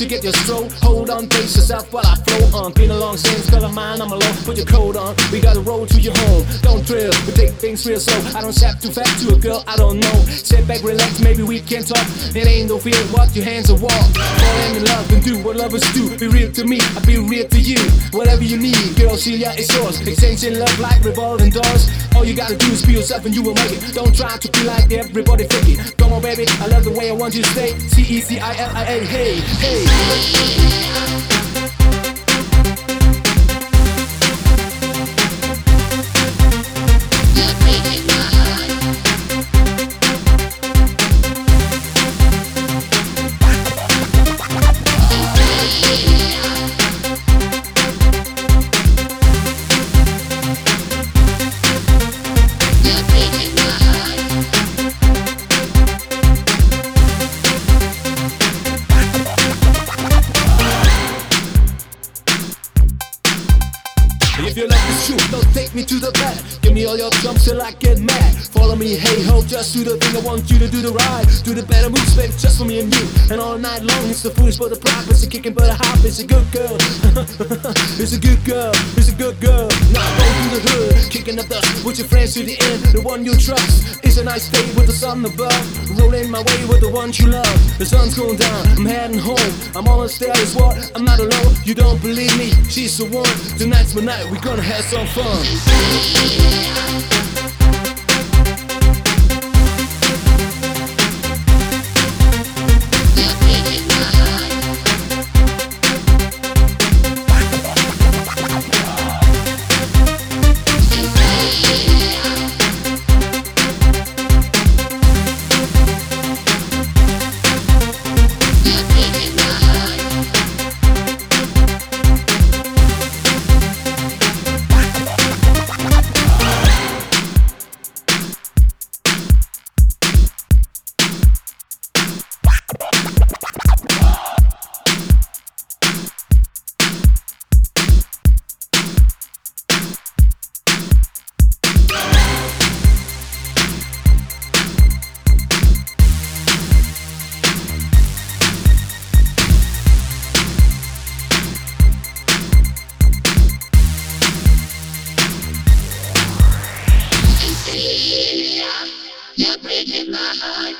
to get your stroll. Hold on, brace yourself while I flow on. Been a long since, got a mind, I'm alone. Put your coat on, we gotta roll to your home. Don't drill, we take things real slow. I don't step too fast to a girl, I don't know. Sit back, relax, maybe we can talk. It ain't no fear, what your hands are walk. Fall in love and do what lovers do. Be real to me, I be real to you. Whatever you need, girl, Celia is yours. Exchanging love like revolving doors. All you gotta do is be yourself and you will make it. Don't try to be like everybody fake it. Come on, baby, I love the way I want you to stay. Celia, hey, hey. If your love is true, don't take me to the back. Give me all your jumps till I get mad. Follow me, hey ho, just do the thing. I want you to do the right. Do the better moves, baby, just for me and you. And all night long, it's the foolish but the prop. It's a kicking but a hop, it's a good girl. It's a good girl, it's a good girl. Now go through the hood, kicking up dust with your friends to the end. The one you trust. It's a nice day with the sun above. Rolling my way with the ones you love. The sun's going down, I'm heading home. I'm almost there, it's what, I'm not alone. You don't believe me, she's the one. Tonight's my night, we're gonna have some fun. You're breaking my heart.